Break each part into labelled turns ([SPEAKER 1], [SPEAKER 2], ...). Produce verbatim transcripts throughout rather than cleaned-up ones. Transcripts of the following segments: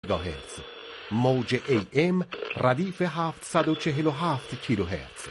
[SPEAKER 1] مگاهرتز، موج ای ام ردیف هفتصد و چهل و هفت کیلوهرتز.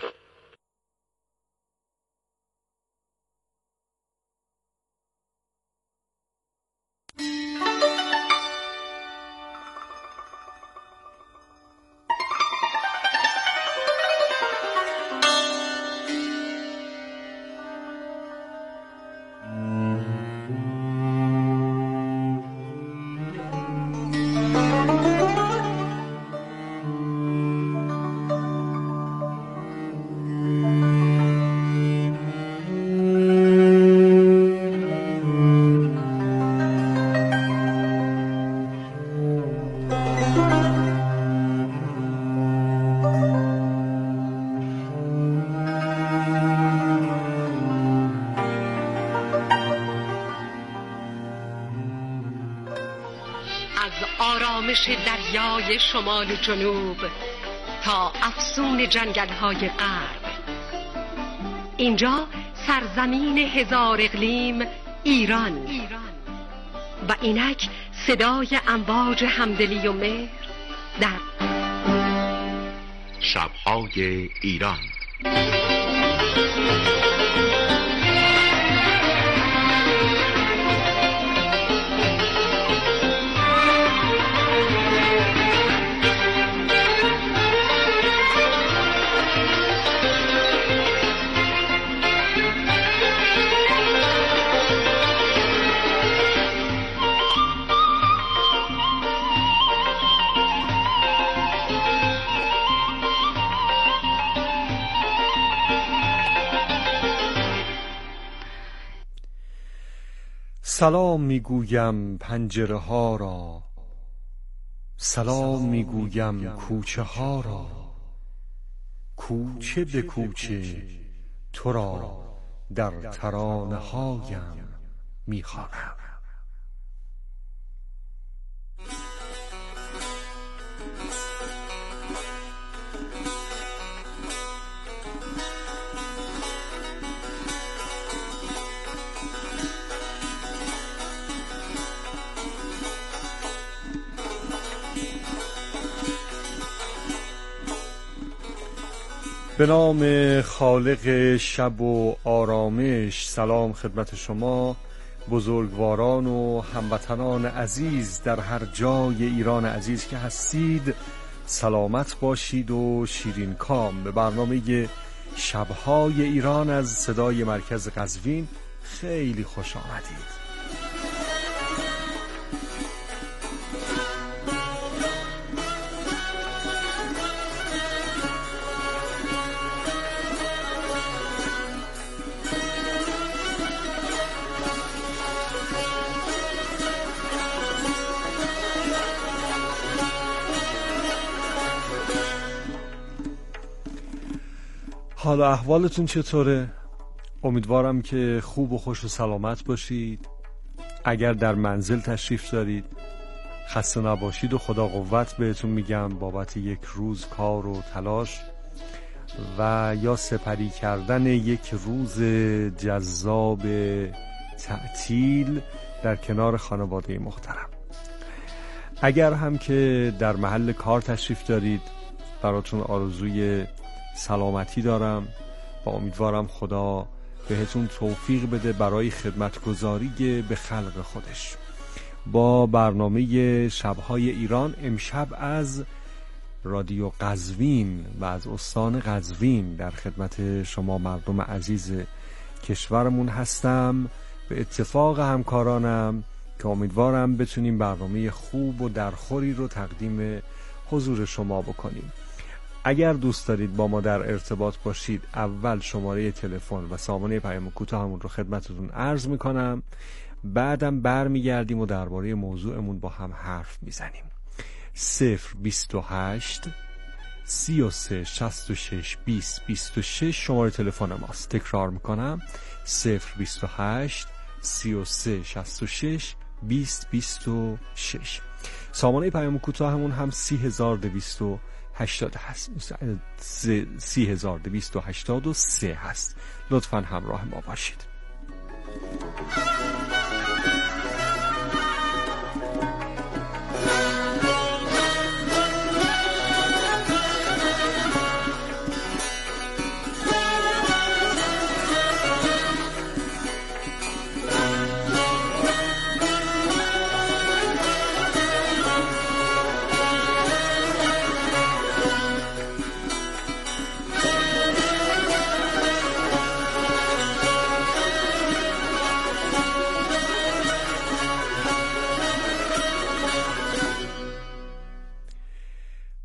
[SPEAKER 2] آرامش دریای شمال و جنوب تا افسون جنگل‌های غرب، اینجا سرزمین هزار اقلیم ایران و اینک صدای امواج همدلی و مهر در
[SPEAKER 3] شب‌های ایران.
[SPEAKER 4] سلام میگویم پنجره ها را، سلام میگویم کوچه ها را، کوچه به کوچه تو را در ترانه هایم میخوانم. به نام خالق شب و آرامش، سلام خدمت شما بزرگواران و هموطنان عزیز در هر جای ایران عزیز که هستید. سلامت باشید و شیرین کام. به برنامه شبهای ایران از صدای مرکز قزوین خیلی خوش آمدید. حالا احوالتون چطوره؟ امیدوارم که خوب و خوش و سلامت باشید. اگر در منزل تشریف دارید خسته نباشید و خدا قوت بهتون میگم بابت یک روز کار و تلاش و یا سپری کردن یک روز جذاب تعطیل در کنار خانواده محترم. اگر هم که در محل کار تشریف دارید براتون آرزوی سلامتی دارم و امیدوارم خدا بهتون توفیق بده برای خدمتگزاری به خلق خودش. با برنامه شبهای ایران امشب از رادیو قزوین و از استان قزوین در خدمت شما مردم عزیز کشورمون هستم، به اتفاق همکارانم که امیدوارم بتونیم برنامه خوب و درخوری رو تقدیم حضور شما بکنیم. اگر دوست دارید با ما در ارتباط باشید، اول شماره تلفن و سامانه پیام کوتاهمون رو خدمتتون عرض میکنم، بعدم برمیگردیم و درباره موضوعمون با هم حرف میزنیم. صفر بیست و هشت سی و سه شصت و شش بیست بیست و شش شماره تلفن ماست. تکرار میکنم صفر بیست و هشت سی و سه شصت و شش بیست بیست و شش. سامانه پیام کوتاهمون هم سی هزار دویست و هشتاد هست، سی هزار دویست و هشتاد و سه هست. لطفاً همراه ما باشید.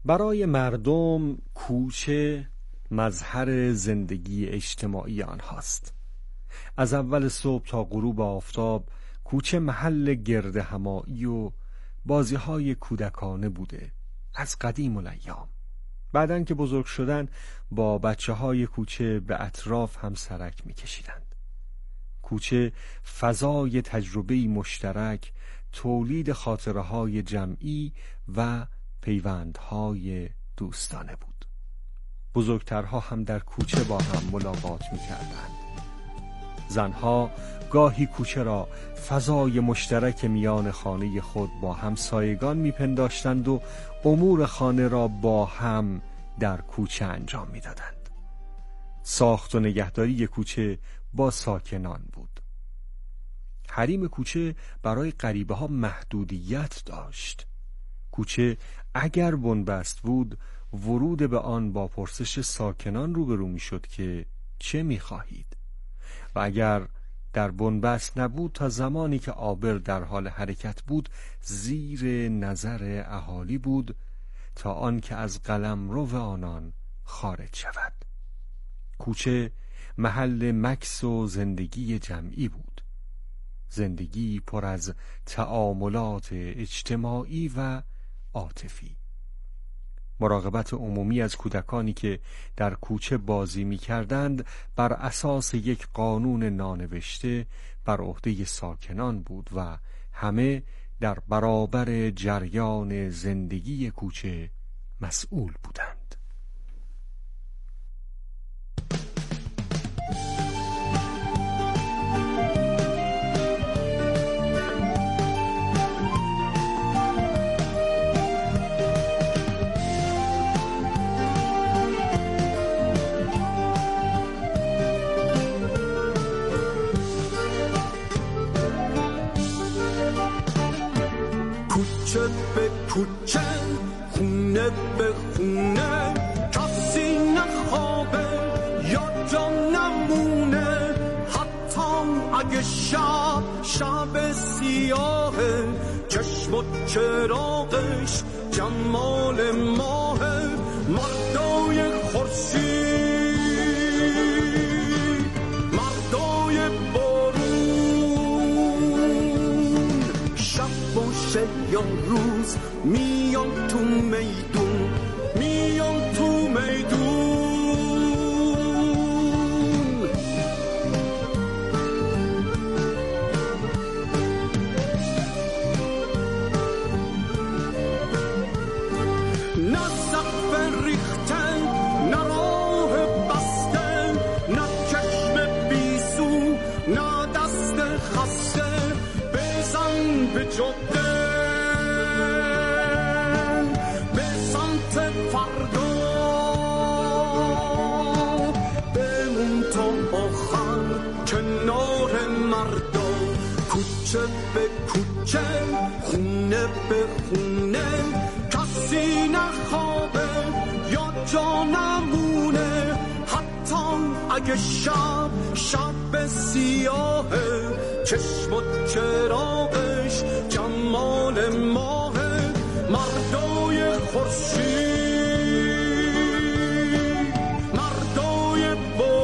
[SPEAKER 4] برای مردم کوچه مظهر زندگی اجتماعی آنهاست. از اول صبح تا غروب آفتاب کوچه محل گرد همایی و بازی‌های کودکانه بوده از قدیم الایام. بعدن که بزرگ شدن با بچه‌های کوچه به اطراف هم سرک می‌کشیدند. کوچه فضای تجربه‌ای مشترک، تولید خاطره‌های جمعی و پیوندهای دوستانه بود. بزرگترها هم در کوچه با هم ملاقات می‌کردند. زنها گاهی کوچه را فضای مشترک میان خانه خود با همسایگان میپنداشتند و امور خانه را با هم در کوچه انجام میدادند. ساخت و نگهداری کوچه با ساکنان بود. حریم کوچه برای غریبه ها محدودیت داشت. کوچه اگر بنبست بود، ورود به آن با پرسش ساکنان روبرو میشد که چه میخواهید؟ و اگر در بنبست نبود، تا زمانی که عابر در حال حرکت بود زیر نظر اهالی بود تا آن که از قلمرو آنان خارج شود. کوچه محل مکث و زندگی جمعی بود، زندگی پر از تعاملات اجتماعی و عاطفی. مراقبت عمومی از کودکانی که در کوچه بازی می کردند بر اساس یک قانون نانوشته بر عهده ساکنان بود و همه در برابر جریان زندگی کوچه مسئول بودند.
[SPEAKER 5] کوچه به کوچه، خونه به خونه، کسی نخوابه یا جا نمونه، حتی اگه شب شب سیاهه، چشم و چراغش جمال ماهه، مردای خورشید، مردای بارون، شب باشه یا روز میان تو میدون، میان تو میدون. نه سقف ریخته، نه راه بسته، نه چشم بیسو، نه دست خسته، بزن به جاده کوچه به کوچه، خونه به خونه، کسی نخوابه یا جا نمونه، حتی اگه شب شب سیاهه، چشم و چراغش جمال ماهه، مردای خورشید، مردای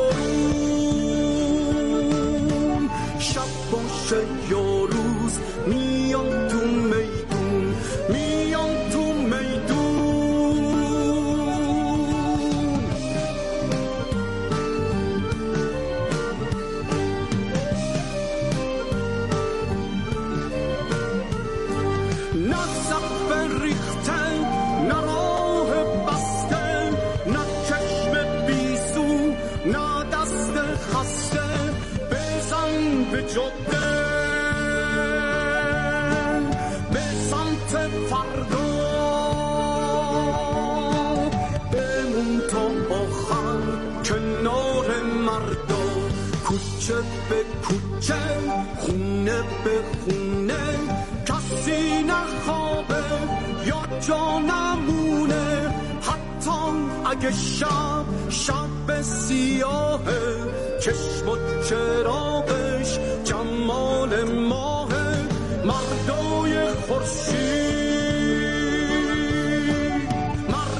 [SPEAKER 5] بارون، شب باشه یا روز میان تو میدون، میان تو میدون. نه سقف ریخته، نه راه بسته، نه چشم بیسو، نه دست خسته، بزن به جاده به سمت فردا، بمون تا آخر کنار مردا. کوچه به کوچه، خونه به خونه، کسی نخوابه یا جا نمونه، حتی اگه شب شب سیاهه، چشم و چراغش جمال ماهه، مردای خورشید، مردای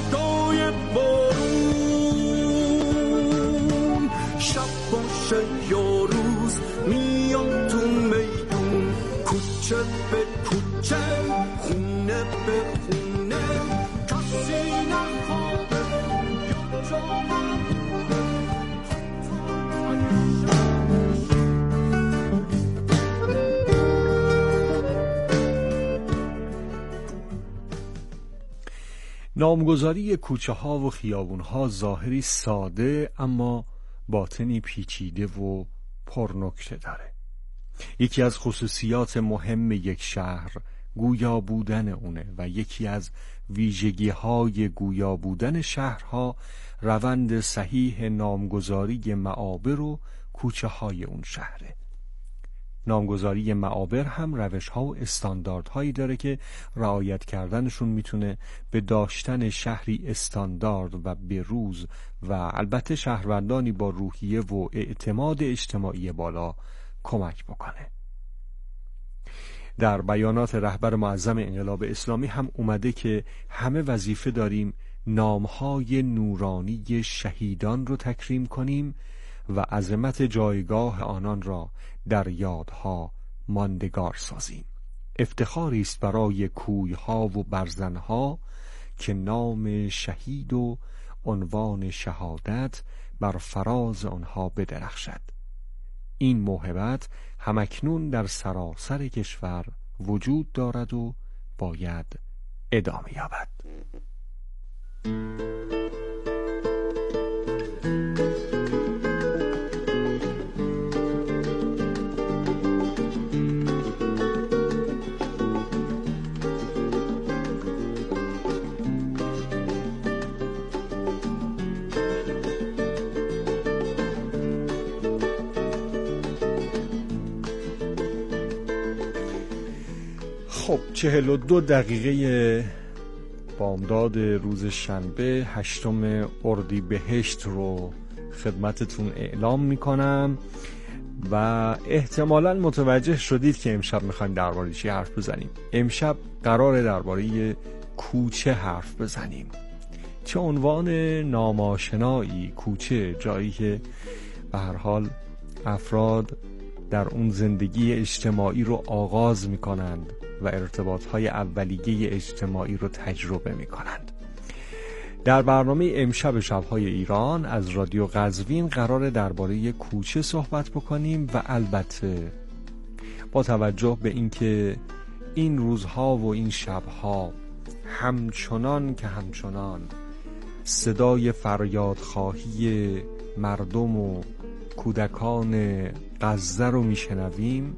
[SPEAKER 4] نامگذاری کوچه ها و خیابون ها ظاهری ساده اما باطنی پیچیده و پرنکته داره. یکی از خصوصیات مهم یک شهر گویا بودن اونه و یکی از ویژگی های گویا بودن شهرها روند صحیح نامگذاری معابر و کوچه های اون شهره. نامگذاری معابر هم روش ها و استانداردهایی داره که رعایت کردنشون میتونه به داشتن شهری استاندارد و بروز و البته شهروندانی با روحیه و اعتماد اجتماعی بالا کمک بکنه. در بیانات رهبر معظم انقلاب اسلامی هم اومده که همه وظیفه داریم نامهای نورانی شهیدان رو تکریم کنیم و عظمت جایگاه آنان را در یادها ماندگار سازیم. افتخاری است برای کویها و برزنها که نام شهید و عنوان شهادت بر فراز آنها بدرخشد. این موهبت همکنون در سراسر کشور وجود دارد و باید ادامه یابد. خب چهل و دو دقیقه بامداد روز شنبه هشتم اردیبهشت رو خدمتتون اعلام میکنم و احتمالاً متوجه شدید که امشب میخوایم درباره چی حرف بزنیم. امشب قراره درباره کوچه حرف بزنیم. چه عنوان ناماشنایی کوچه، جایی که به هر حال افراد در اون زندگی اجتماعی رو آغاز میکنند و ارتباطهای اولیه اجتماعی رو تجربه میکنند. در برنامه امشب شب‌های ایران از رادیو قزوین قراره درباره کوچه صحبت بکنیم و البته با توجه به اینکه این روزها و این شب‌ها همچنان که همچنان صدای فریادخواهی مردم و کودکان غزه رو میشنویم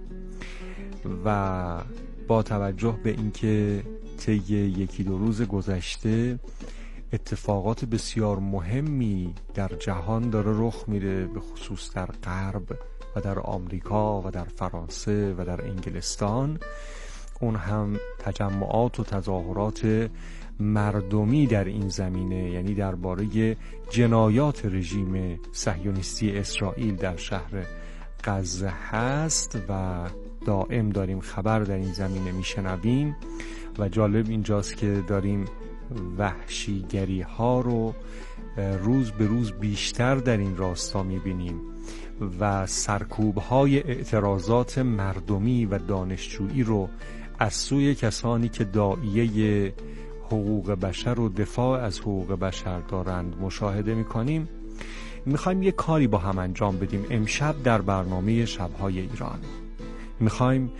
[SPEAKER 4] و با توجه به اینکه طی یکی دو روز گذشته اتفاقات بسیار مهمی در جهان داره رخ میده، به خصوص در غرب و در آمریکا و در فرانسه و در انگلستان، اون هم تجمعات و تظاهرات مردمی در این زمینه، یعنی درباره جنایات رژیم صهیونیستی اسرائیل در شهر غزه هست و دائم داریم خبر در این زمینه میشنویم و جالب اینجاست که داریم وحشیگری ها رو روز به روز بیشتر در این راستا میبینیم و سرکوب های اعتراضات مردمی و دانشجویی رو از سوی کسانی که داعیه حقوق بشر و دفاع از حقوق بشر دارند مشاهده میکنیم. میخوایم یه کاری با هم انجام بدیم امشب در برنامه شب‌های ایران. میخوایم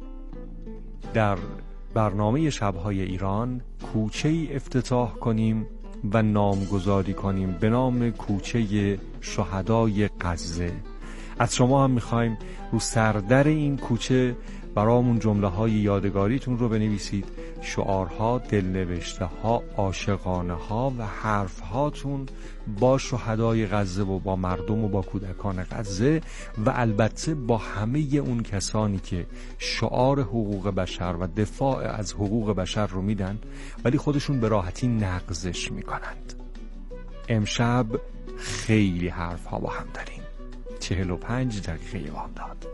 [SPEAKER 4] در برنامه شب‌های ایران کوچه‌ای افتتاح کنیم و نامگذاری کنیم به نام کوچه شهدای غزه. از شما هم میخوایم رو سردر این کوچه برامون جمله های یادگاریتون رو بنویسید، شعارها، دلنوشته ها، عاشقانه ها و حرف هاتون با شهدای غزه و با مردم و با کودکان غزه و البته با همه اون کسانی که شعار حقوق بشر و دفاع از حقوق بشر رو میدن ولی خودشون به راحتی نقضش میکنند. امشب خیلی حرف ها با هم داریم. چهل و پنج دقیقه بامداد.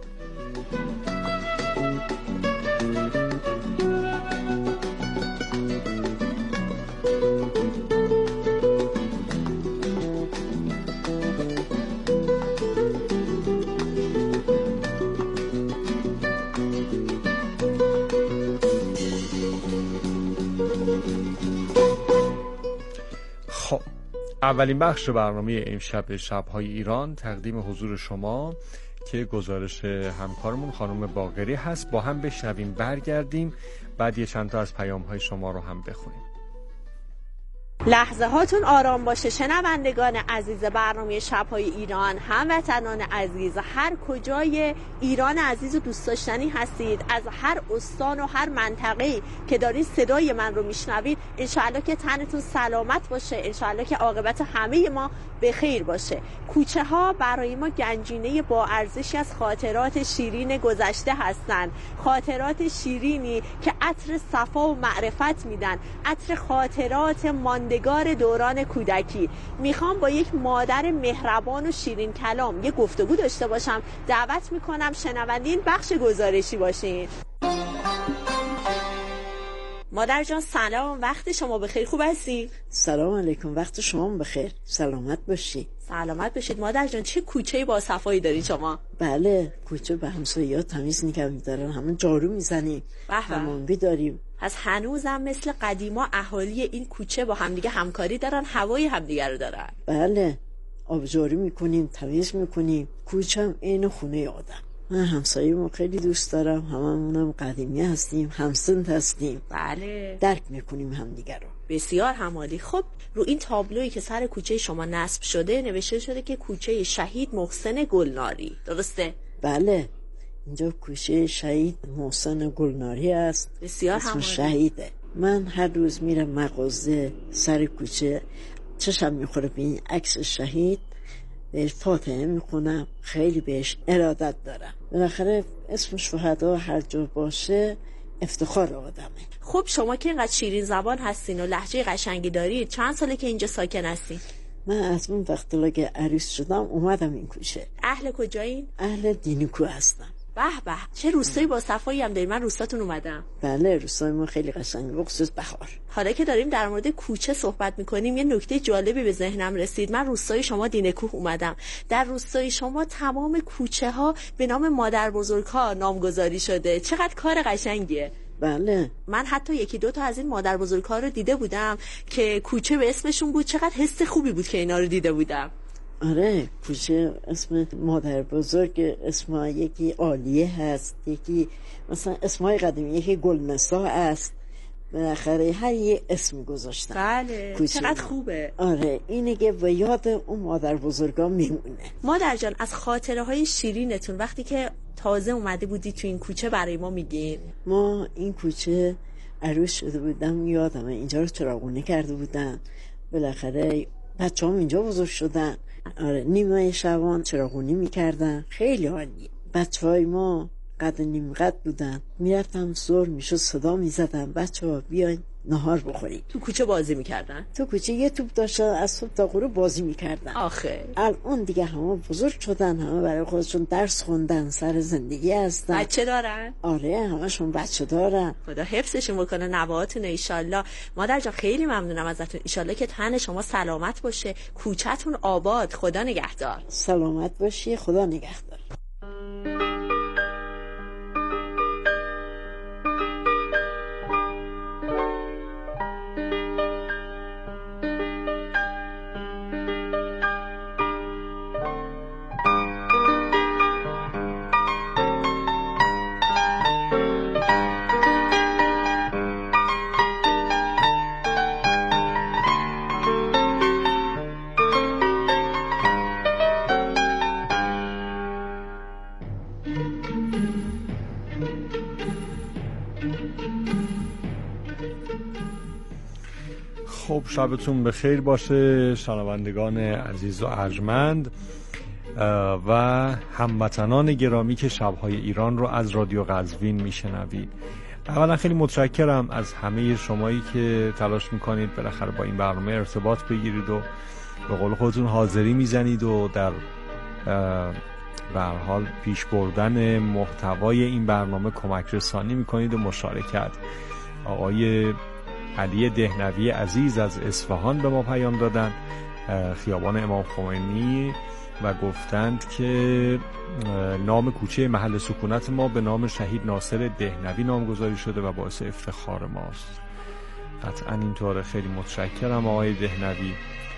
[SPEAKER 4] خب اولین بخش برنامه امشب شب‌های ایران تقدیم حضور شما که گزارش همکارمون خانم باقری هست. با هم بشنویم، برگردیم، بعد یه چند تا از پیام‌های شما رو هم بخونیم.
[SPEAKER 6] لحظه هاتون آرام باشه شنوندگان عزیز برنامه شب‌های ایران، هموطنان عزیز، هر کجای ایران عزیز و دوست داشتنی هستید، از هر استان و هر منطقه‌ای که دارید صدای من رو میشنوید، انشالله که تنتون سلامت باشه، انشالله که عاقبت همه ما به خیر باشه. کوچه ها برای ما گنجینه با ارزشی از خاطرات شیرین گذشته هستند، خاطرات شیرینی که عطر صفا و معرفت میدن، عطر خاطرات ماندگار دوران کودکی. میخوام با یک مادر مهربان و شیرین کلام یک گفتگو داشته باشم. دعوت میکنم شنوندین بخش گزارشی باشین. مادر جان سلام، وقت شما بخیر، خوب هستی؟
[SPEAKER 7] سلام علیکم، وقت شما بخیر، سلامت باشی.
[SPEAKER 6] سلامت باشید مادر جان. چه کوچه‌ای با صفایی داری شما؟
[SPEAKER 7] بله، کوچه به همسایه‌ها تمیز نگه می‌دارن، همه جارو میزنیم، حمامی داریم.
[SPEAKER 6] از هنوزم مثل قدیما اهالی این کوچه با همدیگه همکاری دارن، هوای همدیگه رو دارن.
[SPEAKER 7] بله، آبجاری میکنیم، تمیز میکنیم. کوچه هم عین خونه آدم. من همسایه‌مو خیلی دوست دارم، هممونم قدیمی هستیم، همسن هستیم.
[SPEAKER 6] بله،
[SPEAKER 7] درک میکنیم همدیگه رو.
[SPEAKER 6] بسیار همالی. خب رو این تابلویی که سر کوچه شما نصب شده نوشته شده که کوچه شهید محسن گلناری، درسته؟
[SPEAKER 7] بله، اینجا کوچه شهید محسن گلناری است.
[SPEAKER 6] بسیار
[SPEAKER 7] اسم
[SPEAKER 6] همالی.
[SPEAKER 7] شهیده. من هر روز میرم مغازه سر کوچه، چشم میخوره به این عکس شهید، بهش فاتحه میخونم، خیلی بهش ارادت دارم. بالاخره اسم شهدا هر جا باشه افتخار آدمه.
[SPEAKER 6] خب شما که اینقدر شیرین زبان هستین و لهجه قشنگی دارید، چند ساله که اینجا ساکن هستین؟
[SPEAKER 7] من از اون وقتی که عروس شدم اومدم این کوچه.
[SPEAKER 6] اهل کجایین؟
[SPEAKER 7] اهل دینیکو هستم.
[SPEAKER 6] به به، چه روستایی با صفایی هم دارید. من روستاتون اومدم.
[SPEAKER 7] بله، روستای ما خیلی قشنگه، بخصوص بهار.
[SPEAKER 6] حالا که داریم در مورد کوچه صحبت میکنیم، یه نکته جالبی به ذهنم رسید. من روستای شما دینکوه اومدم. در روستای شما تمام کوچه ها به نام مادر بزرگ‌ها نامگذاری شده. چقدر کار قشنگیه.
[SPEAKER 7] بله،
[SPEAKER 6] من حتی یکی دو تا از این مادر بزرگ‌ها رو دیده بودم که کوچه به اسمشون بود. چقدر حس خوبی بود که اینا رو دیده بودم.
[SPEAKER 7] آره، کوچه اسم مادر بزرگ، اسم یکی عالیه هست، یکی مثلا اسمای قدیمی، یکی گلمسا است. بالاخره هر یه اسم گذاشتن.
[SPEAKER 6] بله، چقدر خوبه.
[SPEAKER 7] آره، اینه که به یاد اون مادر بزرگا میمونه.
[SPEAKER 6] مادر جان، از خاطره های شیرینتون وقتی که تازه اومده بودی تو این کوچه برای ما میگین؟
[SPEAKER 7] ما این کوچه عروس شده بودم، یادمه اینجا رو چراغونی کرده بودن. بالاخره بچه هم اینجا بزرگ شدن. آره، نیمه شبان چراغونی میکردن، خیلی عالیه. بچه های ما قد نیم قد بودن، میرفتم زور میشد صدا میزدن بچه ها بیاین نهار بخورید.
[SPEAKER 6] تو کوچه بازی میکردن؟
[SPEAKER 7] تو کوچه یه توپ داشتن، از صبح تا غروب بازی میکردن.
[SPEAKER 6] آخه
[SPEAKER 7] الان دیگه همه بزرگ شدن، همه برای خودشون درس خوندن، سر زندگی هستن.
[SPEAKER 6] بچه دارن؟
[SPEAKER 7] آره، همشون بچه دارن.
[SPEAKER 6] خدا حفظشون بکنه، نوهاتون ایشالله. مادر جان خیلی ممنونم ازتون، ایشالله که تن شما سلامت باشه، کوچه‌تون آباد، خدا نگهدار.
[SPEAKER 7] سلامت باشی، خدا نگهدار.
[SPEAKER 4] خب شبتون بخیر باشه شنوندگان عزیز و ارجمند و هموطنان گرامی که شب‌های ایران رو از رادیو قزوین میشنوید. اولا خیلی متشکرم از همه شمایی که تلاش میکنید بالاخره با این برنامه ارتباط بگیرید و به قول خودتون حاضری میزنید و در به هر حال پیش بردن محتوای این برنامه کمک رسانی میکنید و مشارکت. آقای علی دهنوی عزیز از اصفهان به ما پیام دادن، خیابان امام خمینی، و گفتند که نام کوچه محل سکونت ما به نام شهید ناصر دهنوی نامگذاری شده و باعث افتخار ماست. قطعا اینطوره. خیلی متشکرم آقای دهنوی.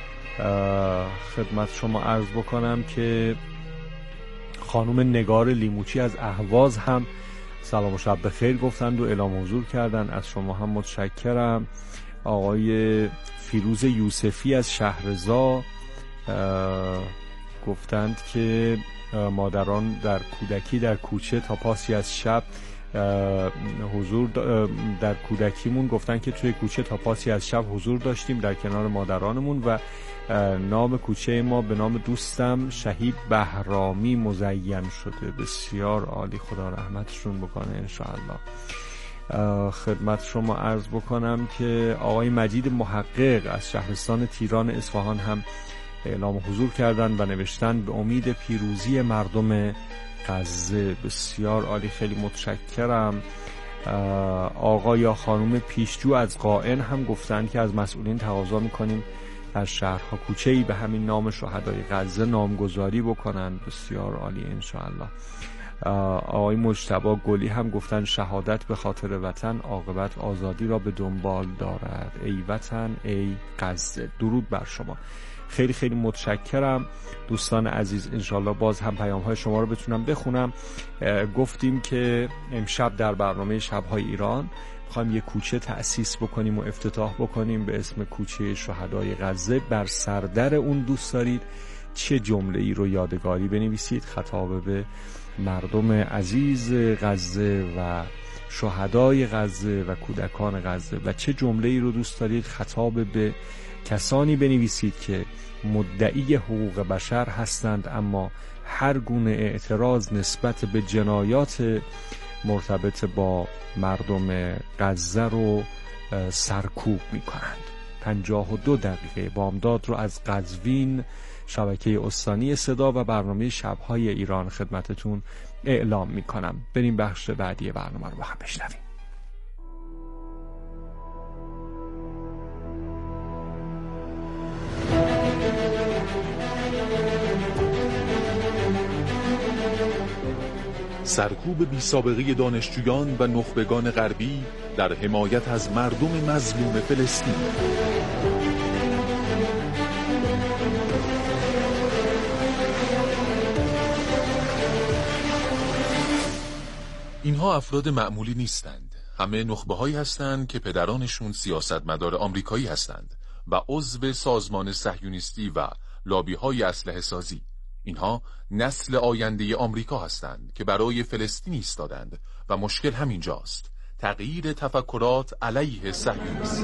[SPEAKER 4] خدمت شما عرض بکنم که خانم نگار لیموچی از اهواز هم سلام و شب بخیر گفتند و اعلام حضور کردن. از شما هم متشکرم. آقای فیروز یوسفی از شهرزا گفتند که مادران در کودکی در کوچه تا پاسی از شب حضور در کودکیمون گفتن که توی کوچه تا پاسی از شب حضور داشتیم در کنار مادرانمون و نام کوچه ما به نام دوستم شهید بهرامی مزین شده. بسیار عالی، خدا رحمتشون بکنه انشاءالله. خدمت شما عرض بکنم که آقای مجید محقق از شهرستان تیران اصفهان هم اعلام حضور کردن و نوشتن به امید پیروزی مردم غزه. بسیار عالی، خیلی متشکرم. آقا یا خانم پیشجو از قائن هم گفتن که از مسئولین تقاضا میکنیم در شهرها کوچه‌ای به همین نام شهدای غزه نامگذاری بکنن. بسیار عالی انشاءالله. آقای مجتبی گلی هم گفتن شهادت به خاطر وطن عاقبت آزادی را به دنبال دارد. ای وطن ای غزه. درود بر شما. خیلی خیلی متشکرم دوستان عزیز. انشالله باز هم پیام های شما رو بتونم بخونم. گفتیم که امشب در برنامه شب‌های ایران میخوایم یک کوچه تأسیس بکنیم و افتتاح بکنیم به اسم کوچه شهدای غزه. بر سردر اون دوست دارید چه جمله ای رو یادگاری بنویسید خطاب به مردم عزیز غزه و شهدای غزه و کودکان غزه و چه جمله ای رو دوست دارید خطاب به کسانی بنویسید که مدعی حقوق بشر هستند اما هر گونه اعتراض نسبت به جنایات مرتبط با مردم غزه رو سرکوب می کنند. پنجاه و دو دقیقه بامداد رو از قزوین شبکه استانی صدا و برنامه شب‌های ایران خدمتتون اعلام می کنم. بریم بخش بعدی برنامه رو با هم بشنویم.
[SPEAKER 8] سرکوب بی سابقه دانشجویان و نخبگان غربی در حمایت از مردم مظلوم فلسطین. اینها افراد معمولی نیستند. همه نخبه هایی هستند که پدرانشون سیاستمدار آمریکایی هستند و عضو سازمان صهیونیستی و لابی های اسلحه سازی. اینها نسل آینده آمریکا هستند که برای فلسطین ایستادند و مشکل همینجاست، تغییر تفکرات علیه صهیونیسم.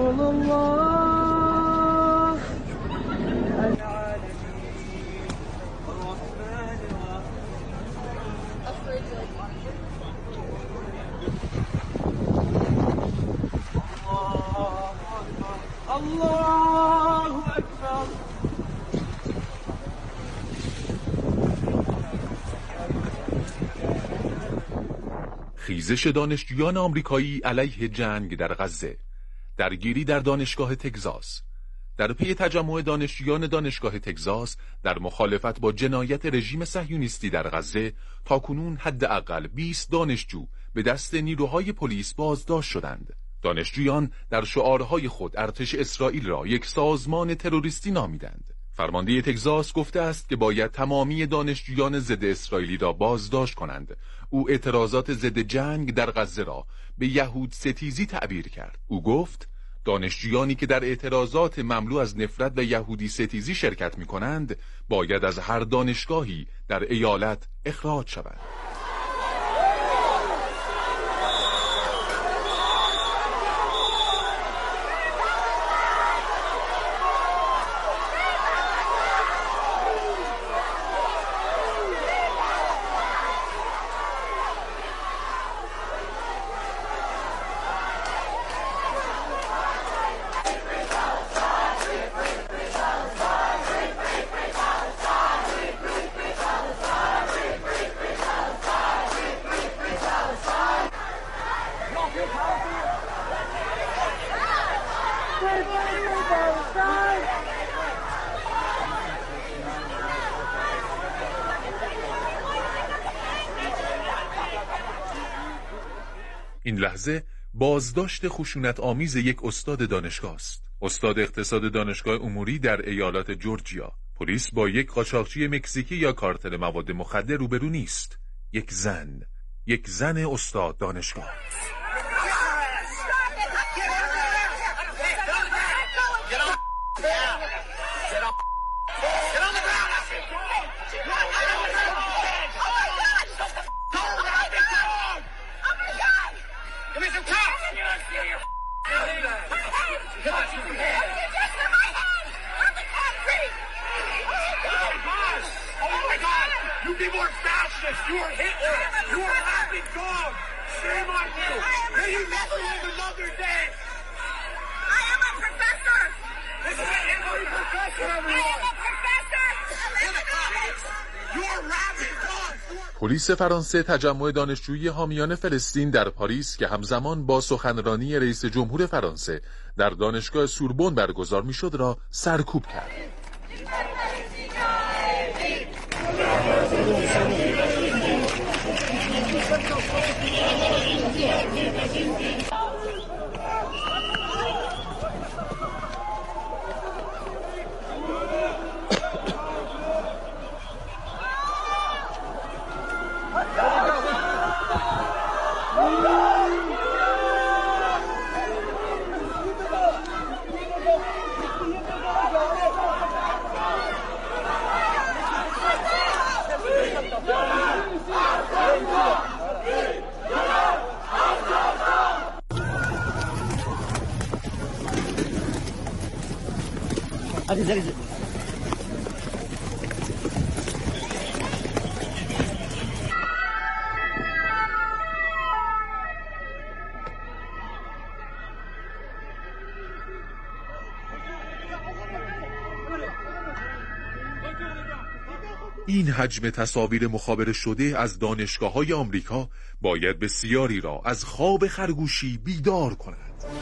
[SPEAKER 8] خیزش دانشجویان آمریکایی علیه جنگ در غزه، درگیری در دانشگاه تگزاس. در پی تجمع دانشجویان دانشگاه تگزاس در مخالفت با جنایت رژیم صهیونیستی در غزه، تاکنون حداقل بیست دانشجو به دست نیروهای پلیس بازداشت شدند. دانشجویان در شعارهای خود ارتش اسرائیل را یک سازمان تروریستی نامیدند. فرمانده تگزاس گفته است که باید تمامی دانشجویان ضد اسرائیلی را بازداشت کنند. او اعتراضات ضد جنگ در غزه را به یهود ستیزی تعبیر کرد. او گفت دانشجویانی که در اعتراضات مملو از نفرت و یهودی ستیزی شرکت می کنند باید از هر دانشگاهی در ایالت اخراج شوند. این لحظه بازداشت خشونت آمیز یک استاد دانشگاه است. استاد اقتصاد دانشگاه اموری در ایالات جورجیا. پلیس با یک قاچاقچی مکزیکی یا کارتل مواد مخدر روبرو نیست. یک زن، یک زن استاد دانشگاه. پلیس فرانسه تجمع دانشجویی حامیان فلسطین در پاریس که همزمان با سخنرانی رئیس جمهور فرانسه در دانشگاه سوربن برگزار میشد را سرکوب کرد. این حجم تصاویر مخابره شده از دانشگاه‌های آمریکا باید بسیاری را از خواب خرگوشی بیدار کند.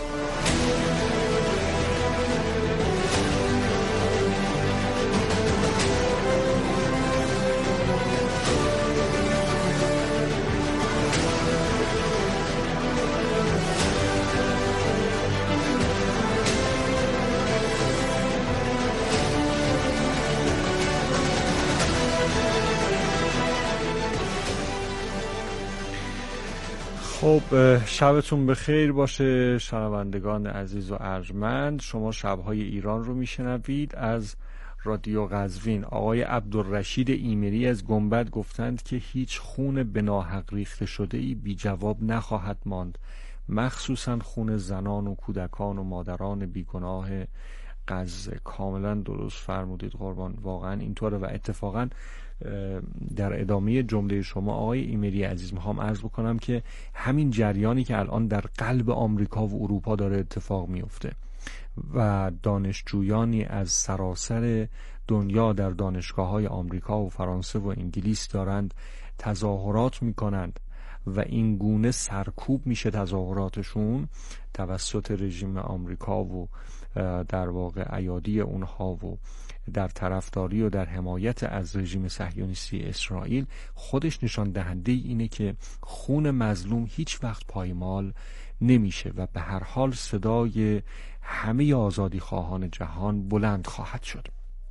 [SPEAKER 4] خب شبتون بخیر باشه شنوندگان عزیز و ارجمند. شما شبهای ایران رو میشنوید از رادیو قزوین. آقای عبدالرشید ایمری از گنبد گفتند که هیچ خون به ناحق ریخته شده ای بی جواب نخواهد ماند، مخصوصا خون زنان و کودکان و مادران بیگناه غزه. کاملا درست فرمودید قربان، واقعا اینطوره. و اتفاقا در ادامه جمله شما آقای ایمری عزیز میخوام عرض بکنم که همین جریانی که الان در قلب آمریکا و اروپا داره اتفاق میفته و دانشجویانی از سراسر دنیا در دانشگاه‌های آمریکا و فرانسه و انگلیس دارند تظاهرات میکنند و این گونه سرکوب میشه تظاهراتشون توسط رژیم آمریکا و در واقع ایادی اونها و در طرفداری و در حمایت از رژیم صهیونیستی اسرائیل، خودش نشان دهنده اینه که خون مظلوم هیچ وقت پایمال نمیشه و به هر حال صدای همه آزادی خواهان جهان بلند خواهد شد.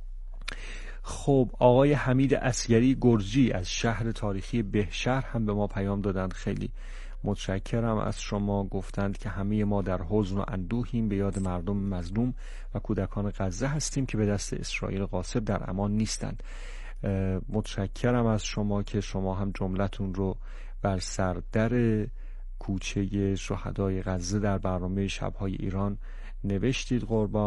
[SPEAKER 4] خب آقای حمید اسگری گرجی از شهر تاریخی بهشهر هم به ما پیام دادند. خیلی متشکرم از شما. گفتند که همه ما در حزن و اندوهیم، به یاد مردم مظلوم و کودکان غزه هستیم که به دست اسرائیل غاصب در امان نیستند. متشکرم از شما که شما هم جملتون رو بر سردر کوچه شهدای غزه در برنامه شب‌های ایران نوشتید قربان.